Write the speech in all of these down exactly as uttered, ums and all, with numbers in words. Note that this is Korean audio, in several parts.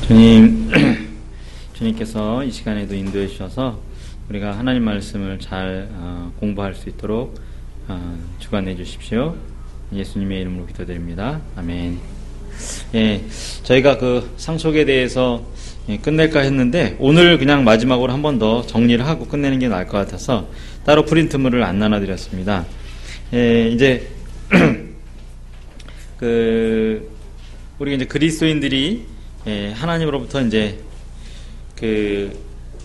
주님, 주님께서 이 시간에도 인도해 주셔서 우리가 하나님 말씀을 잘 어, 공부할 수 있도록 어, 주관해 주십시오. 예수님의 이름으로 기도드립니다. 아멘. 예, 저희가 그 상속에 대해서 예, 끝낼까 했는데 오늘 그냥 마지막으로 한 번 더 정리를 하고 끝내는 게 나을 것 같아서 따로 프린트물을 안 나눠드렸습니다. 예, 이제 그 우리 이제 그리스도인들이 예, 하나님으로부터 이제 그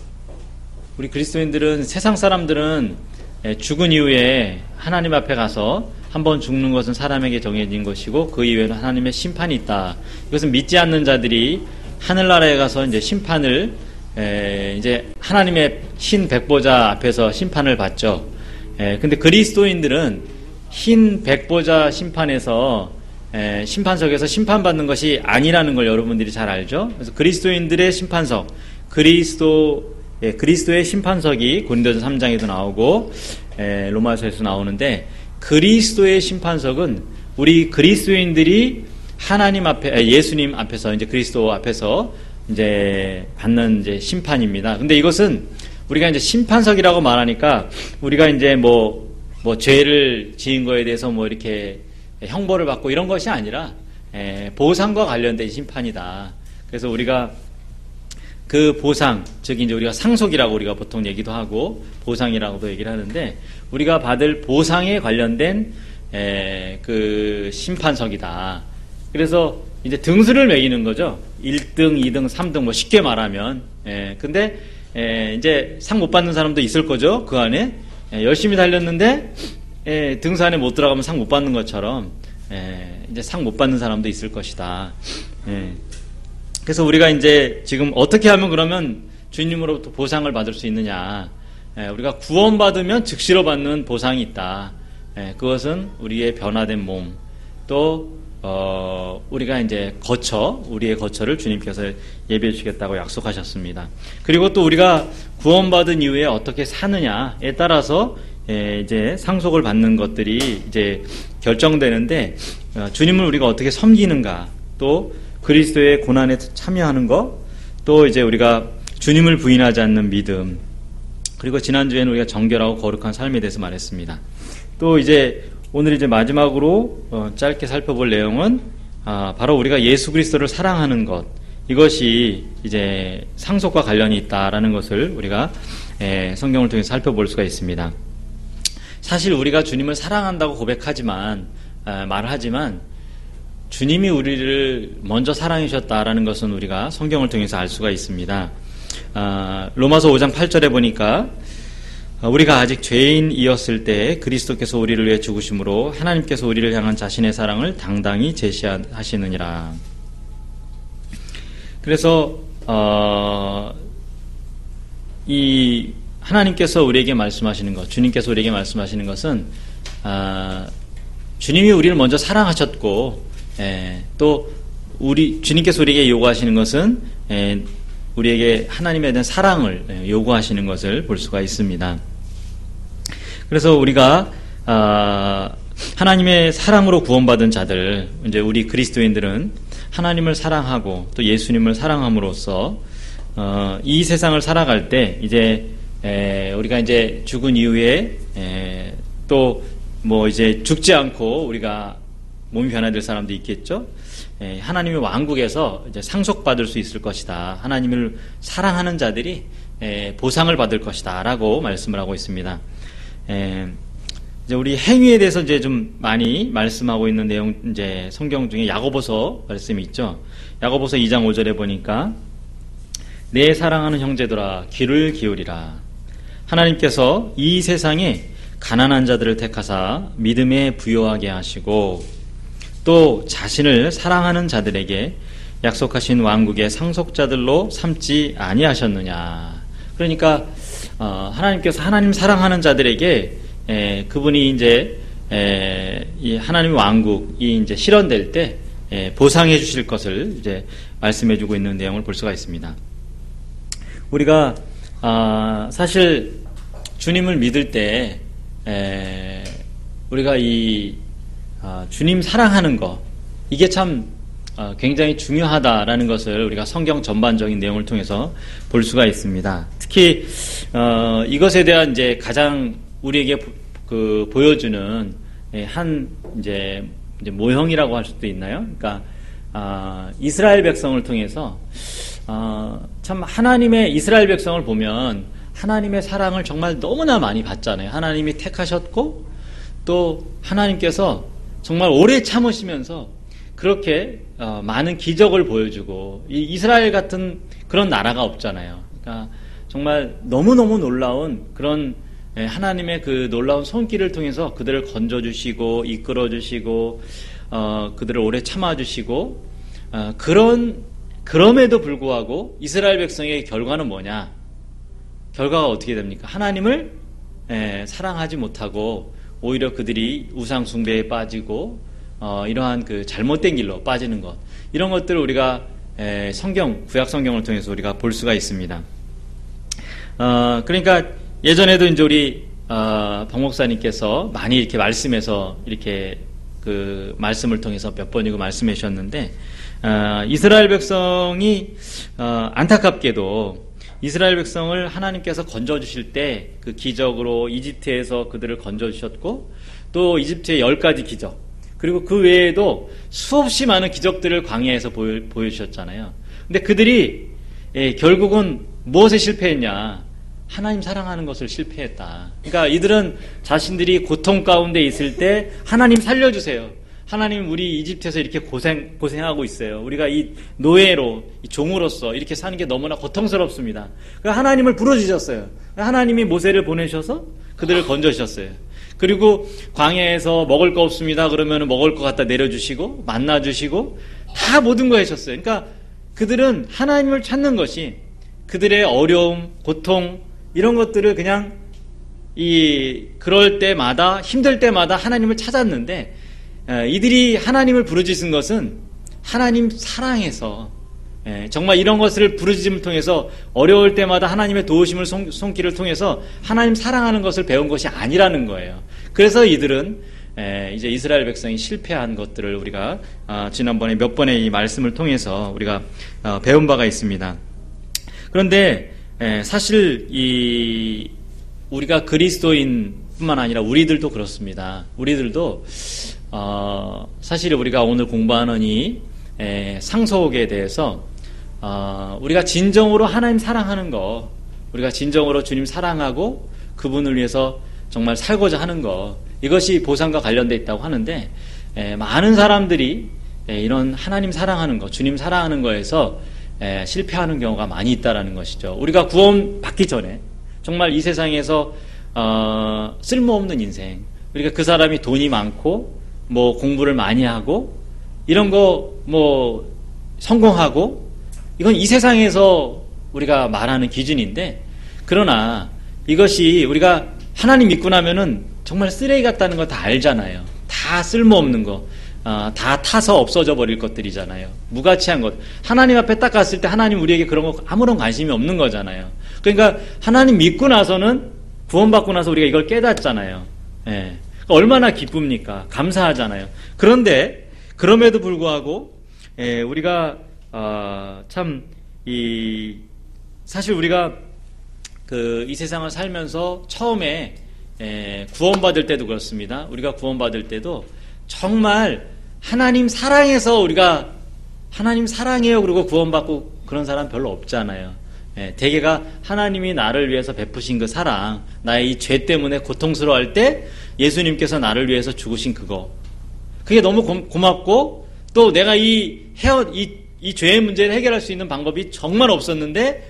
우리 그리스도인들은 세상 사람들은 예, 죽은 이후에 하나님 앞에 가서 한번 죽는 것은 사람에게 정해진 것이고 그 이후에는 하나님의 심판이 있다. 이것은 믿지 않는 자들이 하늘나라에 가서 이제 심판을 에, 이제 하나님의 흰 백보자 앞에서 심판을 받죠. 에, 근데 그리스도인들은 흰 백보자 심판에서 에, 심판석에서 심판받는 것이 아니라는 걸 여러분들이 잘 알죠. 그래서 그리스도인들의 심판석, 그리스도 예, 그리스도의 심판석이 고린도전서 삼 장에도 나오고 에, 로마서에서 나오는데 그리스도의 심판석은 우리 그리스도인들이 하나님 앞에, 예수님 앞에서, 이제 그리스도 앞에서 이제 받는 이제 심판입니다. 근데 이것은 우리가 이제 심판석이라고 말하니까 우리가 이제 뭐, 뭐 죄를 지은 거에 대해서 뭐 이렇게 형벌을 받고 이런 것이 아니라 에, 보상과 관련된 심판이다. 그래서 우리가 그 보상, 즉 이제 우리가 상속이라고 우리가 보통 얘기도 하고 보상이라고도 얘기를 하는데 우리가 받을 보상에 관련된 에, 그 심판석이다. 그래서 이제 등수를 매기는 거죠. 일 등, 이 등, 삼 등 뭐 쉽게 말하면. 에, 근데 에, 이제 상 못 받는 사람도 있을 거죠. 그 안에 에, 열심히 달렸는데 에, 등수 안에 못 들어가면 상 못 받는 것처럼 에, 이제 상 못 받는 사람도 있을 것이다. 에. 그래서 우리가 이제 지금 어떻게 하면 그러면 주님으로부터 보상을 받을 수 있느냐? 에, 우리가 구원받으면 즉시로 받는 보상이 있다. 에, 그것은 우리의 변화된 몸, 또 어, 우리가 이제 거처, 우리의 거처를 주님께서 예비해 주시겠다고 약속하셨습니다. 그리고 또 우리가 구원받은 이후에 어떻게 사느냐에 따라서 예, 이제 상속을 받는 것들이 이제 결정되는데 어, 주님을 우리가 어떻게 섬기는가, 또 그리스도의 고난에 참여하는 것, 또 이제 우리가 주님을 부인하지 않는 믿음, 그리고 지난주에는 우리가 정결하고 거룩한 삶에 대해서 말했습니다. 또 이제 오늘 이제 마지막으로 어, 짧게 살펴볼 내용은 아, 바로 우리가 예수 그리스도를 사랑하는 것, 이것이 이제 상속과 관련이 있다라는 것을 우리가 에, 성경을 통해 살펴볼 수가 있습니다. 사실 우리가 주님을 사랑한다고 고백하지만 에, 말하지만 주님이 우리를 먼저 사랑해 주셨다라는 것은 우리가 성경을 통해서 알 수가 있습니다. 아, 로마서 오 장 팔 절에 보니까 우리가 아직 죄인이었을 때 그리스도께서 우리를 위해 죽으심으로 하나님께서 우리를 향한 자신의 사랑을 당당히 제시하시느니라. 그래서 어, 이 하나님께서 우리에게 말씀하시는 것, 주님께서 우리에게 말씀하시는 것은 아, 주님이 우리를 먼저 사랑하셨고 에, 또 우리 주님께서 우리에게 요구하시는 것은 에, 우리에게 하나님에 대한 사랑을 요구하시는 것을 볼 수가 있습니다. 그래서 우리가 아, 하나님의 사랑으로 구원받은 자들, 이제 우리 그리스도인들은 하나님을 사랑하고 또 예수님을 사랑함으로써 어, 이 세상을 살아갈 때 이제 에, 우리가 이제 죽은 이후에 또 뭐 이제 죽지 않고 우리가 몸이 변화될 사람도 있겠죠. 에, 하나님의 왕국에서 이제 상속받을 수 있을 것이다. 하나님을 사랑하는 자들이 에, 보상을 받을 것이다라고 말씀을 하고 있습니다. 에, 이제 우리 행위에 대해서 이제 좀 많이 말씀하고 있는 내용, 이제 성경 중에 야고보서 말씀이 있죠. 야고보서 이 장 오 절에 보니까 내 사랑하는 형제들아 귀를 기울이라. 하나님께서 이 세상에 가난한 자들을 택하사 믿음에 부요하게 하시고 또 자신을 사랑하는 자들에게 약속하신 왕국의 상속자들로 삼지 아니하셨느냐. 그러니까 어, 하나님께서 하나님 사랑하는 자들에게 에, 그분이 이제 에, 이 하나님의 왕국이 이제 실현될 때 에, 보상해 주실 것을 이제 말씀해주고 있는 내용을 볼 수가 있습니다. 우리가 아, 사실 주님을 믿을 때 에, 우리가 이 아, 주님 사랑하는 거, 이게 참 어, 굉장히 중요하다라는 것을 우리가 성경 전반적인 내용을 통해서 볼 수가 있습니다. 특히 어, 이것에 대한 이제 가장 우리에게 보, 그 보여주는 한 이제, 이제 모형이라고 할 수도 있나요? 그러니까 어, 이스라엘 백성을 통해서 어, 참 하나님의 이스라엘 백성을 보면 하나님의 사랑을 정말 너무나 많이 받잖아요. 하나님이 택하셨고 또 하나님께서 정말 오래 참으시면서 그렇게 어, 많은 기적을 보여주고 이 이스라엘 같은 그런 나라가 없잖아요. 그러니까 정말 너무너무 놀라운 그런 하나님의 그 놀라운 손길을 통해서 그들을 건져주시고 이끌어주시고 어, 그들을 오래 참아주시고 어, 그런 그럼에도 불구하고 이스라엘 백성의 결과는 뭐냐? 결과가 어떻게 됩니까? 하나님을 에, 사랑하지 못하고 오히려 그들이 우상 숭배에 빠지고 어, 이러한 그 잘못된 길로 빠지는 것, 이런 것들을 우리가 에, 성경 구약 성경을 통해서 우리가 볼 수가 있습니다. 어, 그러니까 예전에도 이제 우리 어, 박 목사님께서 많이 이렇게 말씀해서 이렇게 그 말씀을 통해서 몇 번이고 말씀해 주셨는데 어, 이스라엘 백성이 어, 안타깝게도 이스라엘 백성을 하나님께서 건져주실 때 그 기적으로 이집트에서 그들을 건져주셨고 또 이집트의 열 가지 기적 그리고 그 외에도 수없이 많은 기적들을 광야에서 보여, 보여주셨잖아요. 근데 그들이 예, 결국은 무엇에 실패했냐? 하나님 사랑하는 것을 실패했다. 그러니까 이들은 자신들이 고통 가운데 있을 때 하나님 살려주세요. 하나님 우리 이집트에서 이렇게 고생, 고생하고 있어요. 우리가 이 노예로, 이 종으로서 이렇게 사는 게 너무나 고통스럽습니다. 그러니까 하나님을 부르짖었어요. 하나님이 모세를 보내셔서 그들을 건져주셨어요. 그리고 광야에서 먹을 거 없습니다. 그러면 먹을 거 갖다 내려주시고 만나주시고 다 모든 거 해주셨어요. 그러니까 그들은 하나님을 찾는 것이 그들의 어려움, 고통 이런 것들을 그냥 이 그럴 때마다 힘들 때마다 하나님을 찾았는데 이들이 하나님을 부르짖은 것은 하나님 사랑해서 정말 이런 것을 부르짖음을 통해서 어려울 때마다 하나님의 도우심을 손길을 통해서 하나님 사랑하는 것을 배운 것이 아니라는 거예요. 그래서 이들은 이제 이스라엘 백성이 실패한 것들을 우리가 지난번에 몇 번의 이 말씀을 통해서 우리가 배운 바가 있습니다. 그런데 사실 이 우리가 그리스도인뿐만 아니라 우리들도 그렇습니다. 우리들도 어, 사실 우리가 오늘 공부하는 이 에, 상속에 대해서 어, 우리가 진정으로 하나님 사랑하는 거, 우리가 진정으로 주님 사랑하고 그분을 위해서 정말 살고자 하는 거, 이것이 보상과 관련되어 있다고 하는데 에, 많은 사람들이 에, 이런 하나님 사랑하는 거, 주님 사랑하는 거에서 에, 실패하는 경우가 많이 있다라는 것이죠. 우리가 구원 받기 전에 정말 이 세상에서 어, 쓸모없는 인생, 그러니까 그 사람이 돈이 많고 뭐 공부를 많이 하고 이런 거 뭐 성공하고 이건 이 세상에서 우리가 말하는 기준인데, 그러나 이것이 우리가 하나님 믿고 나면은 정말 쓰레기 같다는 거 다 알잖아요. 다 쓸모없는 거, 어, 다 타서 없어져 버릴 것들이잖아요. 무가치한 것. 하나님 앞에 딱 갔을 때 하나님 우리에게 그런 거 아무런 관심이 없는 거잖아요. 그러니까 하나님 믿고 나서는 구원받고 나서 우리가 이걸 깨닫잖아요. 예. 얼마나 기쁩니까? 감사하잖아요. 그런데 그럼에도 불구하고 예, 우리가 어, 참 이 사실 우리가 그 이 세상을 살면서 처음에 예, 구원받을 때도 그렇습니다. 우리가 구원받을 때도 정말 하나님 사랑해서 우리가 하나님 사랑해요 그리고 구원받고 그런 사람 별로 없잖아요. 예, 대개가 하나님이 나를 위해서 베푸신 그 사랑, 나의 이 죄 때문에 고통스러워할 때 예수님께서 나를 위해서 죽으신 그거, 그게 너무 고, 고맙고 또 내가 이 헤어 이, 이 죄의 문제를 해결할 수 있는 방법이 정말 없었는데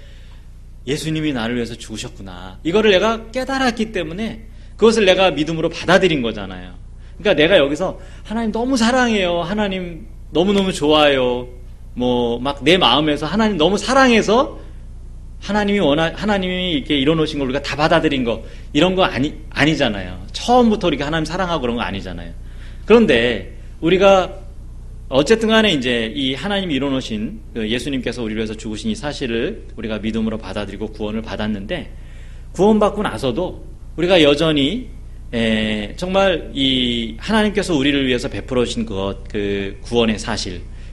예수님이 나를 위해서 죽으셨구나, 이거를 내가 깨달았기 때문에 그것을 내가 믿음으로 받아들인 거잖아요. 그러니까 내가 여기서 하나님 너무 사랑해요, 하나님 너무너무 좋아요, 뭐 막 내 마음에서 하나님 너무 사랑해서 하나님이 원하, 하나님이 이렇게 이뤄놓으신 걸 우리가 다 받아들인 거, 이런 거 아니, 아니잖아요. 처음부터 이렇게 하나님 사랑하고 그런 거 아니잖아요. 그런데 우리가 어쨌든 간에 이제 이 하나님이 이뤄놓으신 그 예수님께서 우리를 위해서 죽으신 이 사실을 우리가 믿음으로 받아들이고 구원을 받았는데, 구원받고 나서도 우리가 여전히 에, 정말 이 하나님께서 우리를 위해서 베풀어 주신 것, 그 구원의 사실,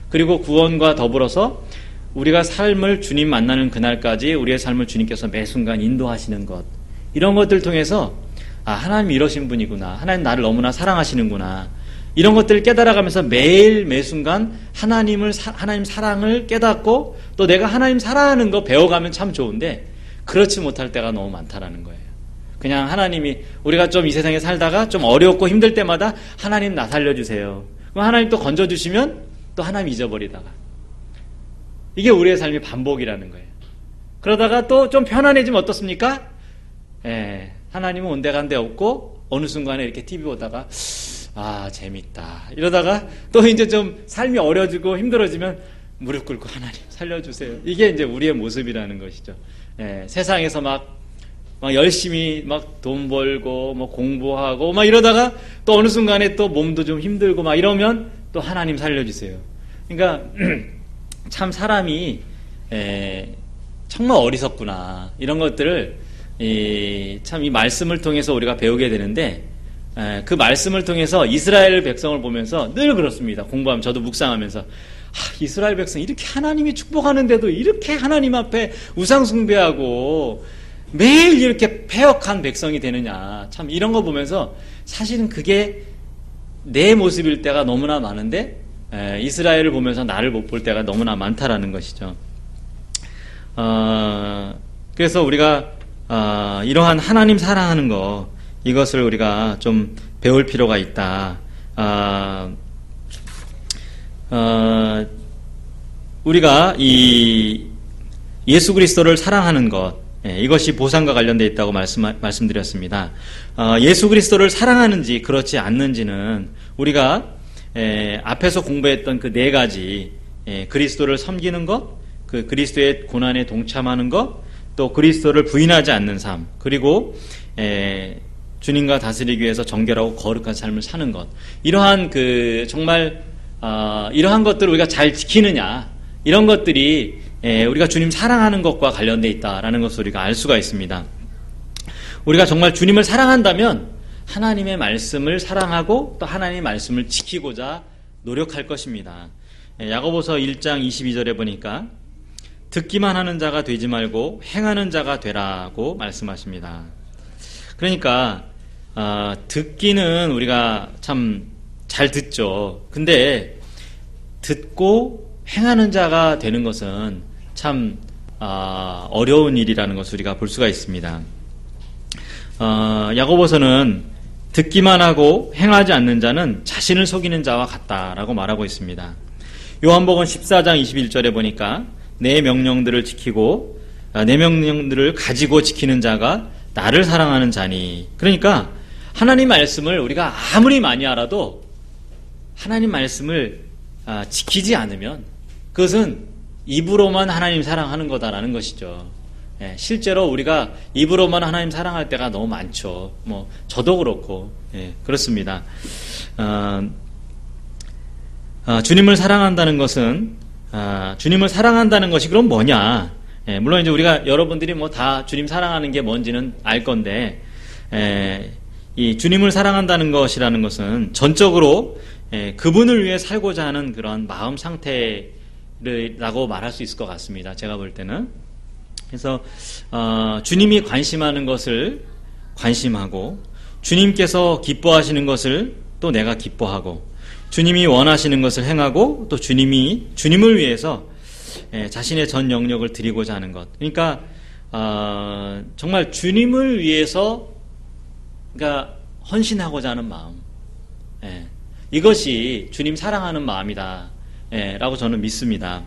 그리고 구원과 더불어서 우리가 삶을 주님 만나는 그날까지 우리의 삶을 주님께서 매 순간 인도하시는 것, 이런 것들 통해서 아, 하나님 이러신 분이구나, 하나님 나를 너무나 사랑하시는구나, 이런 것들을 깨달아가면서 매일 매 순간 하나님을 하나님 사랑을 깨닫고 또 내가 하나님 사랑하는 거 배워가면 참 좋은데 그렇지 못할 때가 너무 많다라는 거예요. 그냥 하나님이 우리가 좀 이 세상에 살다가 좀 어렵고 힘들 때마다 하나님 나 살려주세요. 그럼 하나님 또 건져주시면 또 하나님 잊어버리다가, 이게 우리의 삶의 반복이라는 거예요. 그러다가 또 좀 편안해지면 어떻습니까? 예, 하나님은 온데간데 없고 어느 순간에 이렇게 티비 보다가 아 재밌다 이러다가 또 이제 좀 삶이 어려지고 힘들어지면 무릎 꿇고 하나님 살려주세요. 이게 이제 우리의 모습이라는 것이죠. 예, 세상에서 막, 막 열심히 막 돈 벌고 뭐 공부하고 막 이러다가 또 어느 순간에 또 몸도 좀 힘들고 막 이러면 또 하나님 살려주세요. 그러니까 참 사람이 에, 정말 어리석구나, 이런 것들을 이, 참 이 말씀을 통해서 우리가 배우게 되는데, 에, 그 말씀을 통해서 이스라엘 백성을 보면서 늘 그렇습니다. 공부하면 저도 묵상하면서 아, 이스라엘 백성 이렇게 하나님이 축복하는데도 이렇게 하나님 앞에 우상 숭배하고 매일 이렇게 패역한 백성이 되느냐, 참 이런 거 보면서 사실은 그게 내 모습일 때가 너무나 많은데 에, 이스라엘을 보면서 나를 못 볼 때가 너무나 많다라는 것이죠. 어, 그래서 우리가 어, 이러한 하나님 사랑하는 거, 이것을 우리가 좀 배울 필요가 있다. 어, 어, 우리가 이 예수 그리스도를 사랑하는 것, 예, 이것이 보상과 관련되어 있다고 말씀, 말씀드렸습니다. 어, 예수 그리스도를 사랑하는지 그렇지 않는지는 우리가 에, 앞에서 공부했던 그 네 가지, 에, 그리스도를 섬기는 것, 그 그리스도의 고난에 동참하는 것, 또 그리스도를 부인하지 않는 삶, 그리고 에, 주님과 다스리기 위해서 정결하고 거룩한 삶을 사는 것, 이러한 그 정말 어, 이러한 것들을 우리가 잘 지키느냐, 이런 것들이 에, 우리가 주님 사랑하는 것과 관련되어 있다라는 것을 우리가 알 수가 있습니다. 우리가 정말 주님을 사랑한다면 하나님의 말씀을 사랑하고 또 하나님의 말씀을 지키고자 노력할 것입니다. 야고보서 일 장 이십이 절에 보니까 듣기만 하는 자가 되지 말고 행하는 자가 되라고 말씀하십니다. 그러니까 어, 듣기는 우리가 참 잘 듣죠. 근데 듣고 행하는 자가 되는 것은 참 어, 어려운 일이라는 것을 우리가 볼 수가 있습니다. 어, 야고보서는 듣기만 하고 행하지 않는 자는 자신을 속이는 자와 같다라고 말하고 있습니다. 요한복음 십사 장 이십일 절에 보니까 내 명령들을 지키고 내 명령들을 가지고 지키는 자가 나를 사랑하는 자니. 그러니까 하나님 말씀을 우리가 아무리 많이 알아도 하나님 말씀을 지키지 않으면 그것은 입으로만 하나님 사랑하는 거다라는 것이죠. 예, 실제로 우리가 입으로만 하나님 사랑할 때가 너무 많죠. 뭐 저도 그렇고, 예, 그렇습니다. 어, 어, 주님을 사랑한다는 것은 어, 주님을 사랑한다는 것이 그럼 뭐냐? 예, 물론 이제 우리가 여러분들이 뭐 다 주님 사랑하는 게 뭔지는 알 건데, 예, 이 주님을 사랑한다는 것이라는 것은 전적으로 예, 그분을 위해 살고자 하는 그런 마음 상태라고 말할 수 있을 것 같습니다. 제가 볼 때는. 그래서 어, 주님이 관심하는 것을 관심하고, 주님께서 기뻐하시는 것을 또 내가 기뻐하고, 주님이 원하시는 것을 행하고, 또 주님이 주님을 위해서 예, 자신의 전 영역을 드리고자 하는 것. 그러니까 어, 정말 주님을 위해서 그러니까 헌신하고자 하는 마음. 예, 이것이 주님 사랑하는 마음이다. 예, 라고 저는 믿습니다.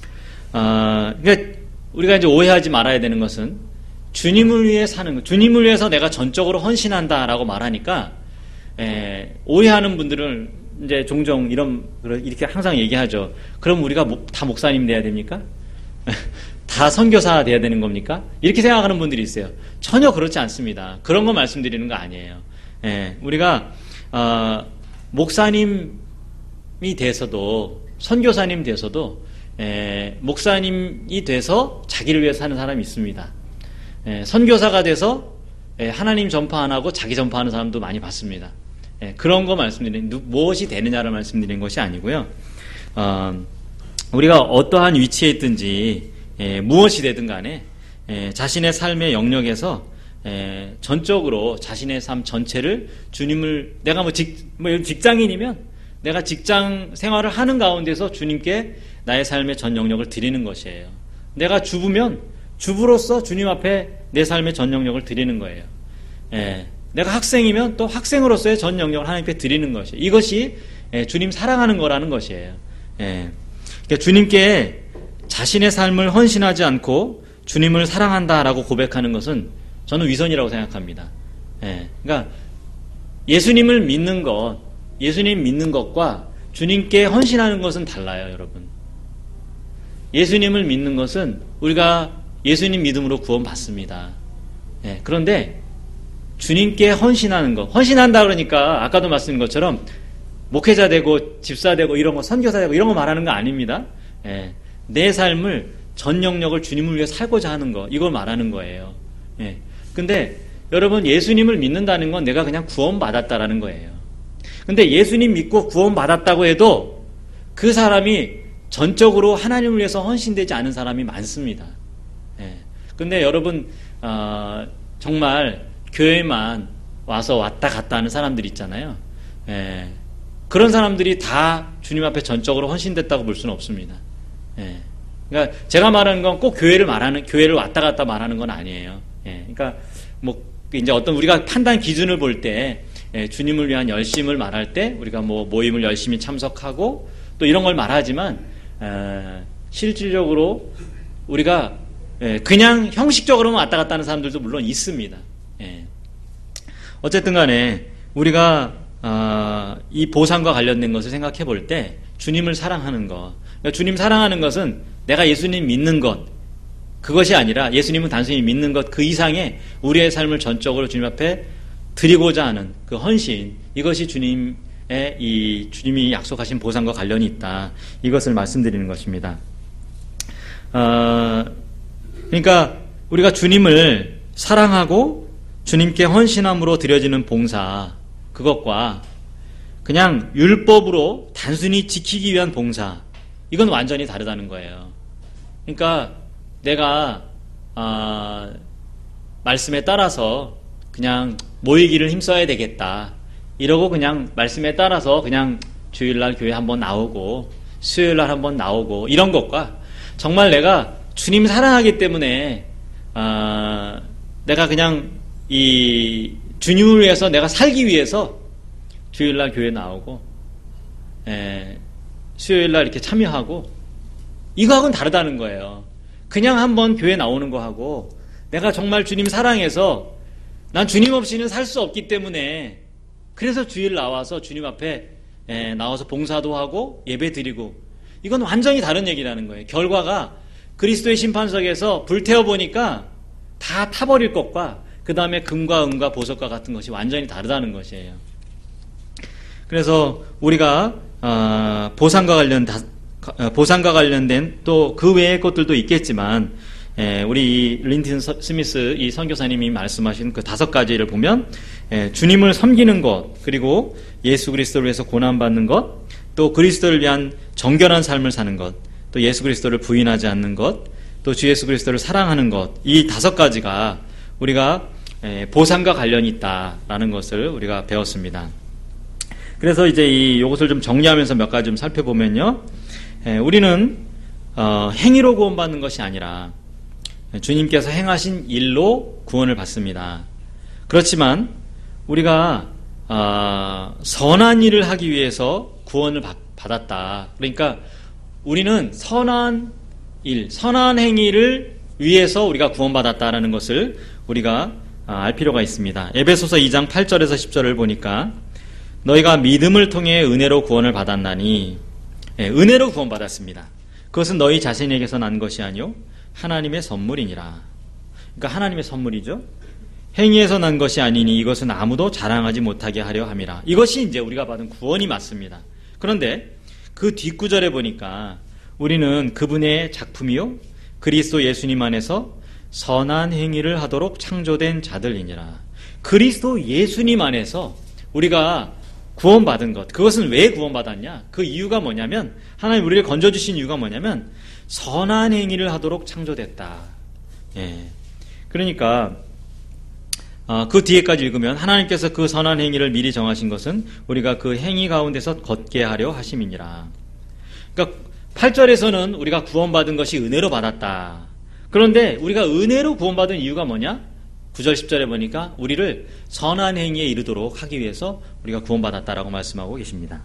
어, 그러니까 우리가 이제 오해하지 말아야 되는 것은 주님을 위해 사는 것, 주님을 위해서 내가 전적으로 헌신한다라고 말하니까 에, 오해하는 분들은 이제 종종 이런 이렇게 항상 얘기하죠. 그럼 우리가 다 목사님 돼야 됩니까? 다 선교사 돼야 되는 겁니까? 이렇게 생각하는 분들이 있어요. 전혀 그렇지 않습니다. 그런 거 말씀드리는 거 아니에요. 에, 우리가 어, 목사님이 돼서도, 선교사님 돼서도 에, 목사님이 돼서 자기를 위해 사는 사람이 있습니다. 에, 선교사가 돼서 에, 하나님 전파 안 하고 자기 전파하는 사람도 많이 봤습니다. 에, 그런 거 말씀드리는, 무엇이 되느냐를 말씀드리는 것이 아니고요. 어, 우리가 어떠한 위치에 있든지 예, 무엇이 되든 간에 예, 자신의 삶의 영역에서 예, 전적으로 자신의 삶 전체를 주님을, 내가 뭐, 직, 뭐 직장인이면 내가 직장 생활을 하는 가운데서 주님께 나의 삶의 전 영역을 드리는 것이에요. 내가 주부면 주부로서 주님 앞에 내 삶의 전 영역을 드리는 거예요. 예, 내가 학생이면 또 학생으로서의 전 영역을 하나님께 드리는 것이에요. 이것이 예, 주님 사랑하는 거라는 것이에요. 예, 그러니까 주님께 자신의 삶을 헌신하지 않고 주님을 사랑한다라고 고백하는 것은 저는 위선이라고 생각합니다. 예, 그러니까 예수님을 믿는 것, 예수님 믿는 것과 주님께 헌신하는 것은 달라요, 여러분. 예수님을 믿는 것은 우리가 예수님 믿음으로 구원받습니다. 예, 그런데 주님께 헌신하는 것, 헌신한다 그러니까 아까도 말씀드린 것처럼 목회자 되고 집사 되고 이런 거, 선교사 되고 이런 거 말하는 거 아닙니다. 예, 내 삶을 전 영역을 주님을 위해 살고자 하는 거, 이걸 말하는 거예요. 예, 근데 여러분, 예수님을 믿는다는 건 내가 그냥 구원받았다라는 거예요. 근데 예수님 믿고 구원받았다고 해도 그 사람이 전적으로 하나님을 위해서 헌신되지 않은 사람이 많습니다. 예. 근데 여러분, 어, 정말 교회만 와서 왔다 갔다 하는 사람들 있잖아요. 예. 그런 사람들이 다 주님 앞에 전적으로 헌신됐다고 볼 수는 없습니다. 예. 그러니까 제가 말하는 건 꼭 교회를 말하는, 교회를 왔다 갔다 말하는 건 아니에요. 예. 그러니까 뭐 이제 어떤 우리가 판단 기준을 볼 때 예, 주님을 위한 열심을 말할 때 우리가 뭐 모임을 열심히 참석하고 또 이런 걸 말하지만 에, 실질적으로 우리가 예, 그냥 형식적으로만 왔다 갔다 하는 사람들도 물론 있습니다. 예. 어쨌든 간에 우리가 어, 이 보상과 관련된 것을 생각해 볼 때 주님을 사랑하는 것, 그러니까 주님 사랑하는 것은 내가 예수님 믿는 것, 그것이 아니라 예수님은 단순히 믿는 것 그 이상의 우리의 삶을 전적으로 주님 앞에 드리고자 하는 그 헌신, 이것이 주님의 이 주님이 약속하신 보상과 관련이 있다, 이것을 말씀드리는 것입니다. 어, 그러니까 우리가 주님을 사랑하고 주님께 헌신함으로 드려지는 봉사, 그것과 그냥 율법으로 단순히 지키기 위한 봉사, 이건 완전히 다르다는 거예요. 그러니까 내가 어, 말씀에 따라서 그냥 모이기를 힘써야 되겠다, 이러고 그냥 말씀에 따라서 그냥 주일날 교회 한번 나오고 수요일날 한번 나오고 이런 것과 정말 내가 주님 사랑하기 때문에 어, 내가 그냥 이 주님을 위해서 내가 살기 위해서 주일날 교회 나오고 에, 수요일날 이렇게 참여하고, 이거하고는 다르다는 거예요. 그냥 한번 교회 나오는 거하고 내가 정말 주님 사랑해서 난 주님 없이는 살 수 없기 때문에 그래서 주일 나와서 주님 앞에 에, 나와서 봉사도 하고 예배 드리고, 이건 완전히 다른 얘기라는 거예요. 결과가 그리스도의 심판석에서 불태워보니까 다 타버릴 것과 그 다음에 금과 은과 보석과 같은 것이 완전히 다르다는 것이에요. 그래서 우리가 어, 보상과 관련 다, 보상과 관련된 또 그 외의 것들도 있겠지만, 에, 우리 린튼 스미스 이 선교사님이 말씀하신 그 다섯 가지를 보면 에, 주님을 섬기는 것, 그리고 예수 그리스도를 위해서 고난받는 것, 또 그리스도를 위한 정결한 삶을 사는 것, 또 예수 그리스도를 부인하지 않는 것, 또 주 예수 그리스도를 사랑하는 것, 이 다섯 가지가 우리가 에, 보상과 관련이 있다라는 것을 우리가 배웠습니다. 그래서 이제 이 요것을 좀 정리하면서 몇 가지 좀 살펴보면요, 에, 우리는 어, 행위로 구원받는 것이 아니라 주님께서 행하신 일로 구원을 받습니다. 그렇지만 우리가 어, 선한 일을 하기 위해서 구원을 받, 받았다. 그러니까 우리는 선한 일, 선한 행위를 위해서 우리가 구원받았다라는 것을 우리가 알 필요가 있습니다. 에베소서 이 장 팔 절에서 십 절을 보니까 너희가 믿음을 통해 은혜로 구원을 받았나니, 예, 은혜로 구원받았습니다. 그것은 너희 자신에게서 난 것이 아니요 하나님의 선물이니라. 그러니까 하나님의 선물이죠. 행위에서 난 것이 아니니 이것은 아무도 자랑하지 못하게 하려 함이라. 이것이 이제 우리가 받은 구원이 맞습니다. 그런데 그 뒷구절에 보니까 우리는 그분의 작품이요 그리스도 예수님 안에서 선한 행위를 하도록 창조된 자들이니라. 그리스도 예수님 안에서 우리가 구원받은 것. 그것은 왜 구원받았냐? 그 이유가 뭐냐면, 하나님 우리를 건져주신 이유가 뭐냐면, 선한 행위를 하도록 창조됐다. 예. 그러니까, 어, 그 뒤에까지 읽으면, 하나님께서 그 선한 행위를 미리 정하신 것은 우리가 그 행위 가운데서 걷게 하려 하심이니라. 그러니까, 팔 절에서는 우리가 구원받은 것이 은혜로 받았다. 그런데 우리가 은혜로 구원받은 이유가 뭐냐? 구 절 십 절에 보니까 우리를 선한 행위에 이르도록 하기 위해서 우리가 구원받았다라고 말씀하고 계십니다.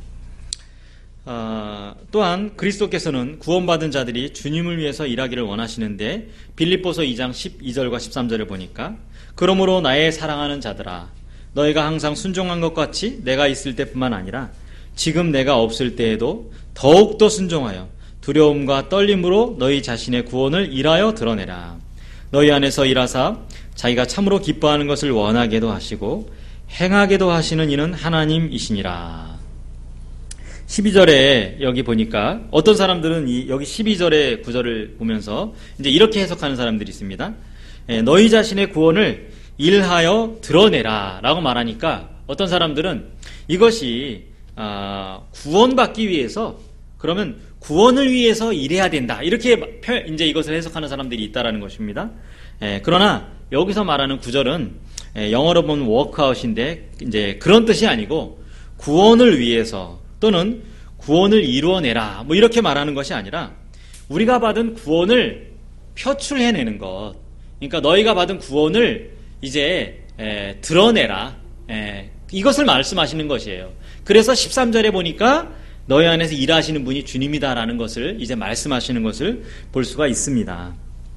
어, 또한 그리스도께서는 구원받은 자들이 주님을 위해서 일하기를 원하시는데 빌립보서 이 장 십이 절과 십삼 절을 보니까 그러므로 나의 사랑하는 자들아 너희가 항상 순종한 것 같이 내가 있을 때뿐만 아니라 지금 내가 없을 때에도 더욱더 순종하여 두려움과 떨림으로 너희 자신의 구원을 일하여 드러내라. 너희 안에서 일하사 자기가 참으로 기뻐하는 것을 원하게도 하시고 행하게도 하시는 이는 하나님이시니라. 십이 절에 여기 보니까 어떤 사람들은 이 여기 십이 절의 구절을 보면서 이제 이렇게 해석하는 사람들이 있습니다. 예, 너희 자신의 구원을 일하여 드러내라 라고 말하니까 어떤 사람들은 이것이 아, 구원받기 위해서 그러면 구원을 위해서 일해야 된다 이렇게 이제 이것을 해석하는 사람들이 있다라는 것입니다. 예, 그러나 여기서 말하는 구절은 예, 영어로 보면 워크아웃인데 이제 그런 뜻이 아니고 구원을 위해서 또는 구원을 이루어내라 뭐 이렇게 말하는 것이 아니라 우리가 받은 구원을 표출해내는 것. 그러니까 너희가 받은 구원을 이제 에, 드러내라. 에, 이것을 말씀하시는 것이에요. 그래서 십삼 절에 보니까 너희 안에서 일하시는 분이 주님이다라는 것을 이제 말씀하시는 것을 볼 수가 있습니다.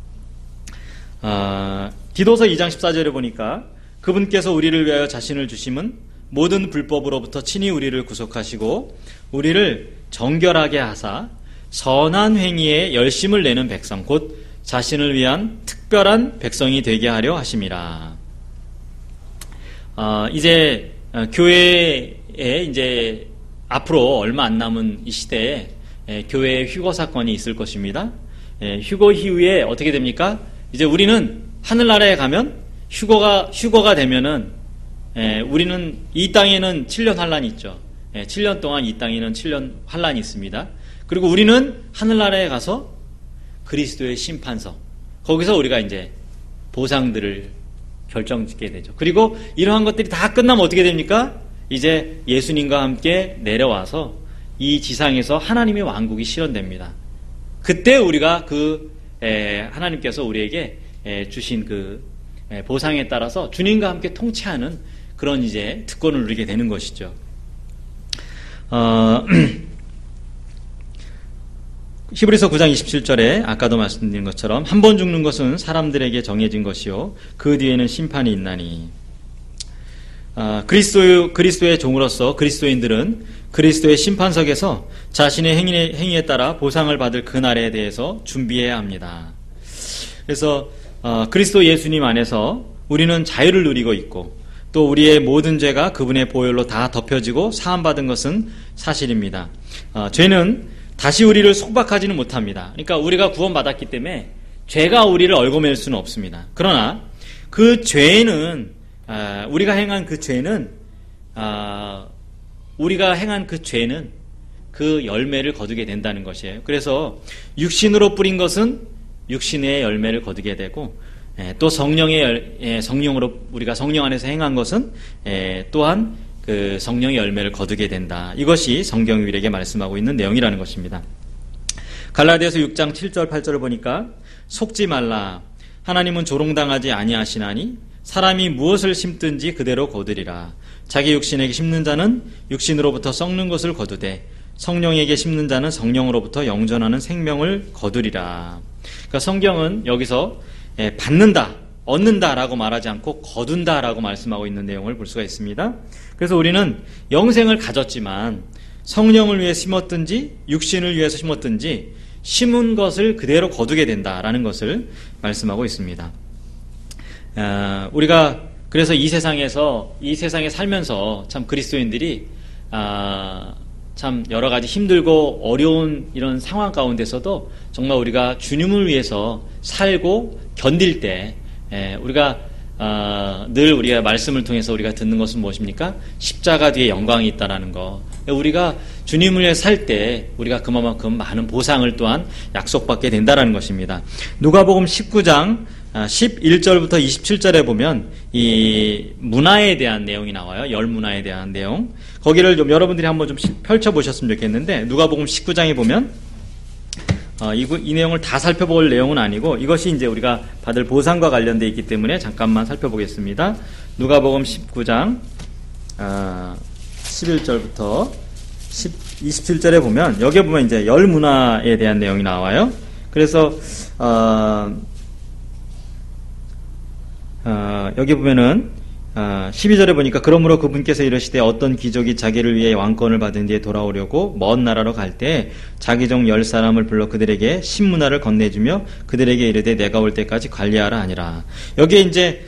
아, 디도서 이 장 십사 절에 보니까 그분께서 우리를 위하여 자신을 주심은 모든 불법으로부터 친히 우리를 구속하시고 우리를 정결하게 하사 선한 행위에 열심을 내는 백성 곧 자신을 위한 특별한 백성이 되게 하려 하심이라. 아, 이제 교회에 이제 앞으로 얼마 안 남은 이 시대에 에, 교회에 휴거 사건이 있을 것입니다. 에, 휴거 이후에 어떻게 됩니까? 이제 우리는 하늘나라에 가면 휴거가 휴거가 되면은 에, 우리는 이 땅에는 칠 년 환란이 있죠. 에, 칠 년 동안 이 땅에는 칠 년 환란이 있습니다. 그리고 우리는 하늘나라에 가서 그리스도의 심판서 거기서 우리가 이제 보상들을 결정짓게 되죠. 그리고 이러한 것들이 다 끝나면 어떻게 됩니까? 이제 예수님과 함께 내려와서 이 지상에서 하나님의 왕국이 실현됩니다. 그때 우리가 그 에, 하나님께서 우리에게 에, 주신 그 에, 보상에 따라서 주님과 함께 통치하는 그런 이제 특권을 누리게 되는 것이죠. 어, 히브리서 구 장 이십칠 절에 아까도 말씀드린 것처럼 한 번 죽는 것은 사람들에게 정해진 것이요 그 뒤에는 심판이 있나니. 아, 그리스도, 그리스도의 종으로서 그리스도인들은 그리스도의 심판석에서 자신의 행위에, 행위에 따라 보상을 받을 그날에 대해서 준비해야 합니다. 그래서 어, 그리스도 예수님 안에서 우리는 자유를 누리고 있고 또 우리의 모든 죄가 그분의 보혈로 다 덮여지고 사함받은 것은 사실입니다. 어, 죄는 다시 우리를 속박하지는 못합니다. 그러니까 우리가 구원받았기 때문에 죄가 우리를 얽어맬 수는 없습니다. 그러나 그 죄는 아, 우리가 행한 그 죄는 아, 우리가 행한 그 죄는 그 열매를 거두게 된다는 것이에요. 그래서 육신으로 뿌린 것은 육신의 열매를 거두게 되고 에, 또 성령의 열, 에, 성령으로 우리가 성령 안에서 행한 것은 에, 또한 그 성령의 열매를 거두게 된다. 이것이 성경이 우리에게 말씀하고 있는 내용이라는 것입니다. 갈라디아서 육 장 칠 절 팔 절을 보니까 속지 말라 하나님은 조롱당하지 아니하시나니 사람이 무엇을 심든지 그대로 거두리라. 자기 육신에게 심는 자는 육신으로부터 썩는 것을 거두되 성령에게 심는 자는 성령으로부터 영존하는 생명을 거두리라. 그러니까 성경은 여기서 받는다, 얻는다라고 말하지 않고 거둔다라고 말씀하고 있는 내용을 볼 수가 있습니다. 그래서 우리는 영생을 가졌지만 성령을 위해 심었든지 육신을 위해서 심었든지 심은 것을 그대로 거두게 된다라는 것을 말씀하고 있습니다. 아, 우리가 그래서 이 세상에서 이 세상에 살면서 참 그리스도인들이 아, 참 여러 가지 힘들고 어려운 이런 상황 가운데서도 정말 우리가 주님을 위해서 살고 견딜 때 에, 우리가 어, 늘 우리가 말씀을 통해서 우리가 듣는 것은 무엇입니까? 십자가 뒤에 영광이 있다라는 거. 우리가 주님을 위해 살 때 우리가 그만큼 많은 보상을 또한 약속받게 된다라는 것입니다. 누가복음 십구 장 십일 절부터 이십칠 절에 보면 이 문화에 대한 내용이 나와요. 열 문화에 대한 내용. 거기를 좀 여러분들이 한번 좀 펼쳐보셨으면 좋겠는데, 누가복음 십구 장에 보면 어, 이, 이 내용을 다 살펴볼 내용은 아니고 이것이 이제 우리가 받을 보상과 관련되어 있기 때문에 잠깐만 살펴보겠습니다. 누가복음 십구 장 어, 십일 절부터 이십칠 절에 보면, 여기에 보면 이제 열 문화에 대한 내용이 나와요. 그래서 어, 어, 여기 보면은 어, 십이 절에 보니까, 그러므로 그분께서 이르시되 어떤 귀족이 자기를 위해 왕권을 받은 뒤에 돌아오려고 먼 나라로 갈 때 자기 종 열 사람을 불러 그들에게 십문화를 건네주며 그들에게 이르되 내가 올 때까지 관리하라 하니라. 여기에 이제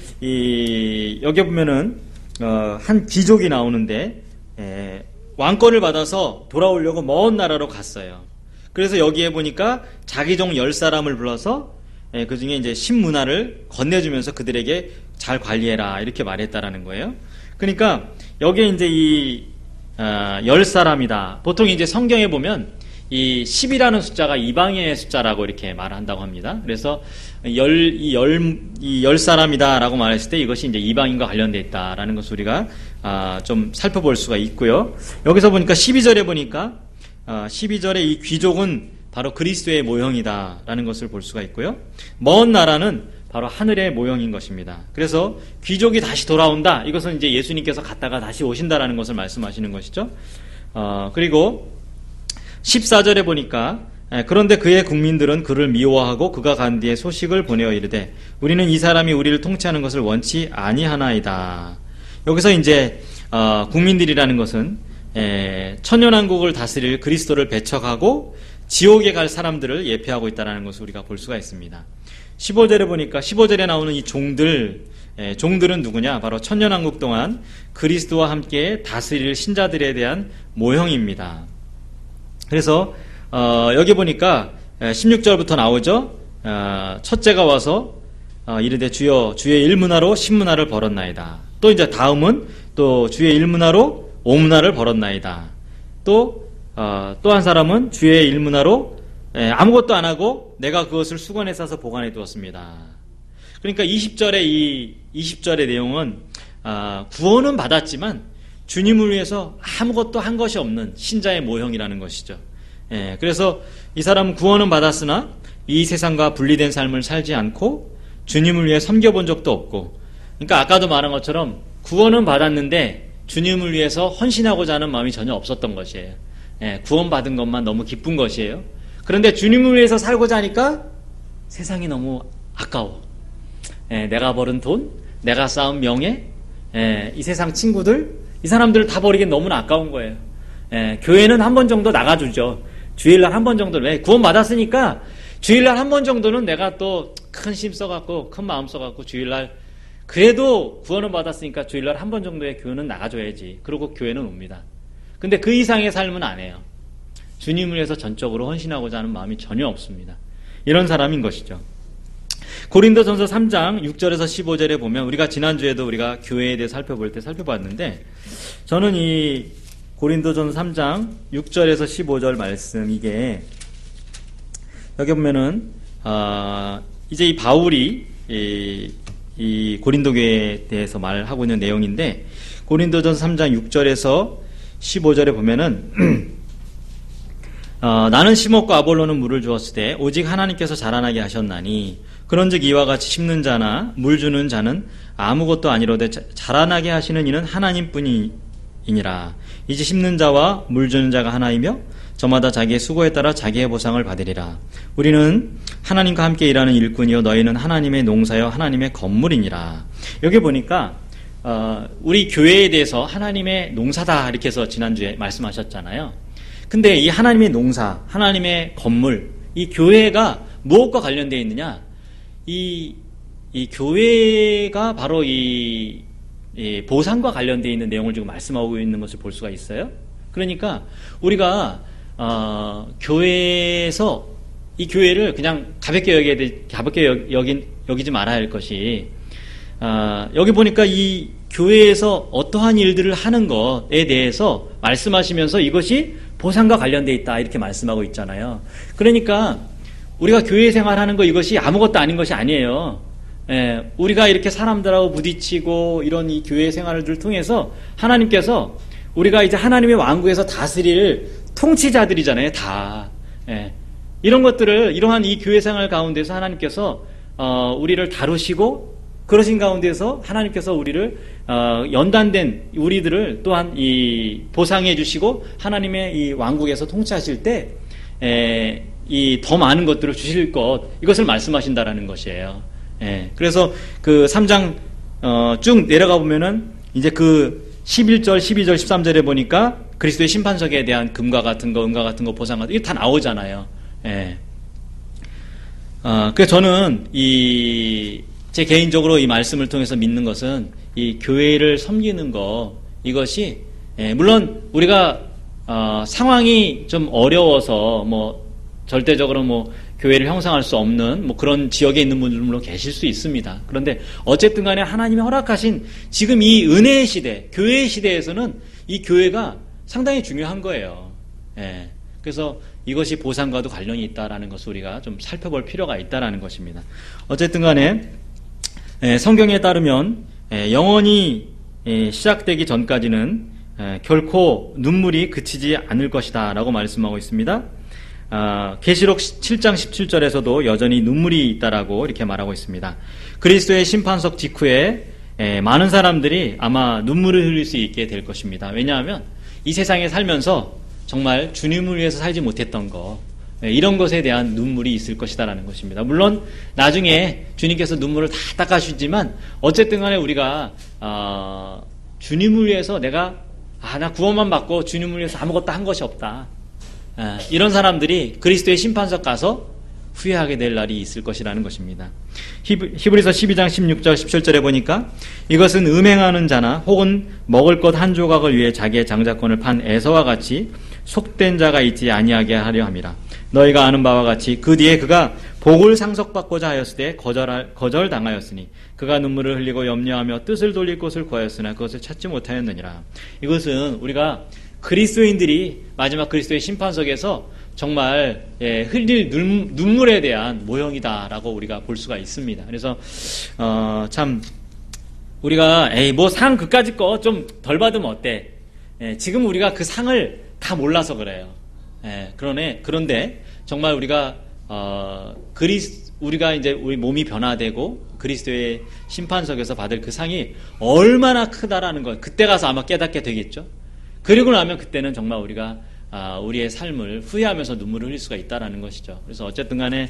이 여기 보면은 어, 한 귀족이 나오는데 에, 왕권을 받아서 돌아오려고 먼 나라로 갔어요. 그래서 여기에 보니까 자기 종 열 사람을 불러서 예, 그 중에 이제 십문화를 건네주면서 그들에게 잘 관리해라, 이렇게 말했다라는 거예요. 그러니까 여기에 이제 이 어, 열 사람이다. 보통 이제 성경에 보면 이 십이라는 숫자가 이방인의 숫자라고 이렇게 말한다고 합니다. 그래서 열, 이 열, 이 열 사람이다라고 말했을 때 이것이 이제 이방인과 관련되어 있다라는 것을 우리가 아, 좀 살펴볼 수가 있고요. 여기서 보니까 십이 절에 보니까 아, 십이 절에 이 귀족은 바로 그리스도의 모형이다라는 것을 볼 수가 있고요. 먼 나라는 바로 하늘의 모형인 것입니다. 그래서 귀족이 다시 돌아온다. 이것은 이제 예수님께서 갔다가 다시 오신다라는 것을 말씀하시는 것이죠. 어, 그리고 십사 절에 보니까 그런데 그의 국민들은 그를 미워하고 그가 간 뒤에 소식을 보내어 이르되 우리는 이 사람이 우리를 통치하는 것을 원치 아니하나이다. 여기서 이제 어, 국민들이라는 것은 에, 천년왕국을 다스릴 그리스도를 배척하고 지옥에 갈 사람들을 예표하고 있다는 것을 우리가 볼 수가 있습니다. 십오 절에 보니까 십오 절에 나오는 이 종들, 에, 종들은 누구냐? 바로 천년왕국 동안 그리스도와 함께 다스릴 신자들에 대한 모형입니다. 그래서 어, 여기 보니까 십육 절부터 나오죠. 어, 첫째가 와서 어, 이르되 주여 주의 일문화로 십문화를 벌었나이다. 또 이제 다음은 또 주의 일문화로 오문화를 벌었나이다. 또 어, 또 한 사람은 주의 일문화로 에, 아무것도 안 하고 내가 그것을 수건에 싸서 보관해 두었습니다. 그러니까 이십 절의 이 이십 절의 내용은 어, 구원은 받았지만 주님을 위해서 아무것도 한 것이 없는 신자의 모형이라는 것이죠. 예, 그래서 이 사람은 구원은 받았으나 이 세상과 분리된 삶을 살지 않고 주님을 위해 섬겨본 적도 없고, 그러니까 아까도 말한 것처럼 구원은 받았는데 주님을 위해서 헌신하고자 하는 마음이 전혀 없었던 것이에요. 예, 구원받은 것만 너무 기쁜 것이에요. 그런데 주님을 위해서 살고자 하니까 세상이 너무 아까워. 예, 내가 벌은 돈, 내가 쌓은 명예, 예, 이 세상 친구들, 이 사람들을 다 버리긴 너무나 아까운 거예요. 예, 교회는 한 번 정도 나가주죠. 주일날 한 번 정도는. 왜? 구원 받았으니까 주일날 한 번 정도는 내가 또 큰 힘 써갖고 큰 마음 써갖고 주일날, 그래도 구원은 받았으니까 주일날 한 번 정도의 교회는 나가줘야지. 그러고 교회는 옵니다. 근데 그 이상의 삶은 안 해요. 주님을 위해서 전적으로 헌신하고자 하는 마음이 전혀 없습니다. 이런 사람인 것이죠. 고린도전서 삼 장 육 절에서 십오 절에 보면, 우리가 지난주에도 우리가 교회에 대해 살펴볼 때 살펴봤는데, 저는 이 고린도전서 삼 장 육 절에서 십오 절 말씀, 이게 여기 보면은 어, 이제 이 바울이 이, 이 고린도 교회에 대해서 말하고 있는 내용인데, 고린도전서 삼 장 육 절에서 십오 절에 보면은 어, 나는 심었고 아볼로는 물을 주었으되 오직 하나님께서 자라나게 하셨나니 그런즉 이와 같이 심는 자나 물 주는 자는 아무것도 아니로되 자라나게 하시는 이는 하나님뿐이니라. 이제 심는 자와 물 주는 자가 하나이며 저마다 자기의 수고에 따라 자기의 보상을 받으리라. 우리는 하나님과 함께 일하는 일꾼이요 너희는 하나님의 농사요 하나님의 건물이니라. 여기 보니까 어, 우리 교회에 대해서 하나님의 농사다 이렇게 해서 지난주에 말씀하셨잖아요. 근데 이 하나님의 농사, 하나님의 건물, 이 교회가 무엇과 관련되어 있느냐? 이, 이 교회가 바로 이, 이 보상과 관련되어 있는 내용을 지금 말씀하고 있는 것을 볼 수가 있어요. 그러니까 우리가 어, 교회에서 이 교회를 그냥 가볍게 여기야 돼, 가볍게 여기, 여기, 여기지 말아야 할 것이, 아, 여기 보니까 이 교회에서 어떠한 일들을 하는 것에 대해서 말씀하시면서 이것이 보상과 관련되어 있다 이렇게 말씀하고 있잖아요. 그러니까 우리가 교회 생활하는 거 이것이 아무것도 아닌 것이 아니에요. 예, 우리가 이렇게 사람들하고 부딪히고 이런 이 교회 생활을 통해서 하나님께서 우리가 이제 하나님의 왕국에서 다스릴 통치자들이잖아요. 다. 예, 이런 것들을 이러한 이 교회 생활 가운데서 하나님께서 어, 우리를 다루시고 그러신 가운데서 하나님께서 우리를 어, 연단된 우리들을 또한 이 보상해 주시고 하나님의 이 왕국에서 통치하실 때 이 더 많은 것들을 주실 것 이것을 말씀하신다라는 것이에요. 예, 그래서 그 삼 장 어, 쭉 내려가 보면은 이제 그 십일 절, 십이 절, 십삼 절에 보니까 그리스도의 심판석에 대한 금과 같은 거, 은과 같은 거, 보상 같은 거 이게 다 나오잖아요. 예. 어, 그래서 저는 이 제 개인적으로 이 말씀을 통해서 믿는 것은 이 교회를 섬기는 거 이것이 예, 물론 우리가 어, 상황이 좀 어려워서 뭐 절대적으로 뭐 교회를 형성할 수 없는 뭐 그런 지역에 있는 분들 물론 계실 수 있습니다. 그런데 어쨌든 간에 하나님이 허락하신 지금 이 은혜의 시대, 교회의 시대에서는 이 교회가 상당히 중요한 거예요. 예, 그래서 이것이 보상과도 관련이 있다라는 것을 우리가 좀 살펴볼 필요가 있다라는 것입니다. 어쨌든 간에 예, 성경에 따르면 예, 영원히 예, 시작되기 전까지는 예, 결코 눈물이 그치지 않을 것이다 라고 말씀하고 있습니다. 아, 계시록 칠 장 십칠 절에서도 여전히 눈물이 있다라고 이렇게 말하고 있습니다. 그리스도의 심판석 직후에 예, 많은 사람들이 아마 눈물을 흘릴 수 있게 될 것입니다. 왜냐하면 이 세상에 살면서 정말 주님을 위해서 살지 못했던 거 이런 것에 대한 눈물이 있을 것이다라는 것입니다. 물론 나중에 주님께서 눈물을 다 닦아주지만 어쨌든 간에 우리가 어, 주님을 위해서 내가 아, 나 구원만 받고 주님을 위해서 아무것도 한 것이 없다. 아, 이런 사람들이 그리스도의 심판석 가서 후회하게 될 날이 있을 것이라는 것입니다. 히브리서 십이 장 십육 절 십칠 절에 보니까 이것은 음행하는 자나 혹은 먹을 것 한 조각을 위해 자기의 장자권을 판 에서와 같이 속된 자가 있지 아니하게 하려 함이라. 너희가 아는 바와 같이 그 뒤에 그가 복을 상속받고자 하였으되 거절, 거절당하였으니 그가 눈물을 흘리고 염려하며 뜻을 돌릴 곳을 구하였으나 그것을 찾지 못하였느니라. 이것은 우리가 그리스도인들이 마지막 그리스도의 심판석에서 정말 예, 흘릴 눈, 눈물에 대한 모형이다라고 우리가 볼 수가 있습니다. 그래서 어, 참 우리가 에이 뭐 상 그까짓 거 좀 덜 받으면 어때? 예, 지금 우리가 그 상을 다 몰라서 그래요. 예, 그러네. 그런데 정말 우리가 어, 그리스 우리가 이제 우리 몸이 변화되고 그리스도의 심판석에서 받을 그 상이 얼마나 크다라는 것 그때 가서 아마 깨닫게 되겠죠. 그리고 나면 그때는 정말 우리가 아, 우리의 삶을 후회하면서 눈물을 흘릴 수가 있다라는 것이죠. 그래서 어쨌든 간에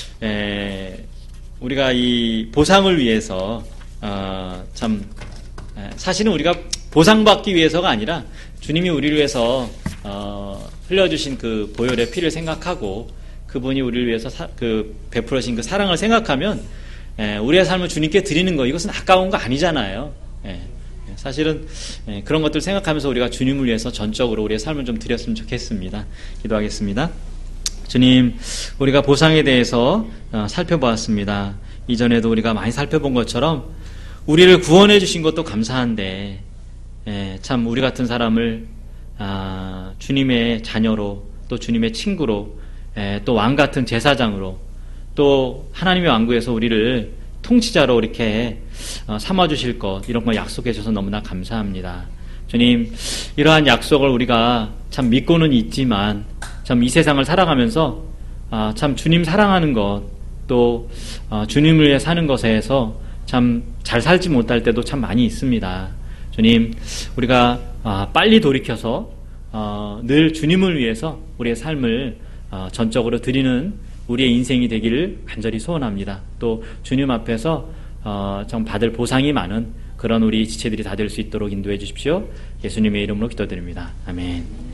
에, 우리가 이 보상을 위해서 어, 참 에, 사실은 우리가 보상받기 위해서가 아니라 주님이 우리를 위해서 어, 흘려주신 그 보혈의 피를 생각하고 그분이 우리를 위해서 사, 그 베풀어신 그 사랑을 생각하면 에, 우리의 삶을 주님께 드리는 거 이것은 아까운 거 아니잖아요. 에. 사실은 그런 것들 생각하면서 우리가 주님을 위해서 전적으로 우리의 삶을 좀 드렸으면 좋겠습니다. 기도하겠습니다. 주님, 우리가 보상에 대해서 살펴보았습니다. 이전에도 우리가 많이 살펴본 것처럼 우리를 구원해 주신 것도 감사한데 참 우리 같은 사람을 주님의 자녀로 또 주님의 친구로 또 왕 같은 제사장으로 또 하나님의 왕국에서 우리를 통치자로 이렇게 삼아주실 것 이런 걸 약속해 주셔서 너무나 감사합니다. 주님, 이러한 약속을 우리가 참 믿고는 있지만 참 이 세상을 살아가면서 참 주님 사랑하는 것 또 주님을 위해 사는 것에서 참 잘 살지 못할 때도 참 많이 있습니다. 주님, 우리가 빨리 돌이켜서 늘 주님을 위해서 우리의 삶을 전적으로 드리는 우리의 인생이 되기를 간절히 소원합니다. 또 주님 앞에서 어, 정 받을 보상이 많은 그런 우리 지체들이 다 될 수 있도록 인도해 주십시오. 예수님의 이름으로 기도드립니다. 아멘.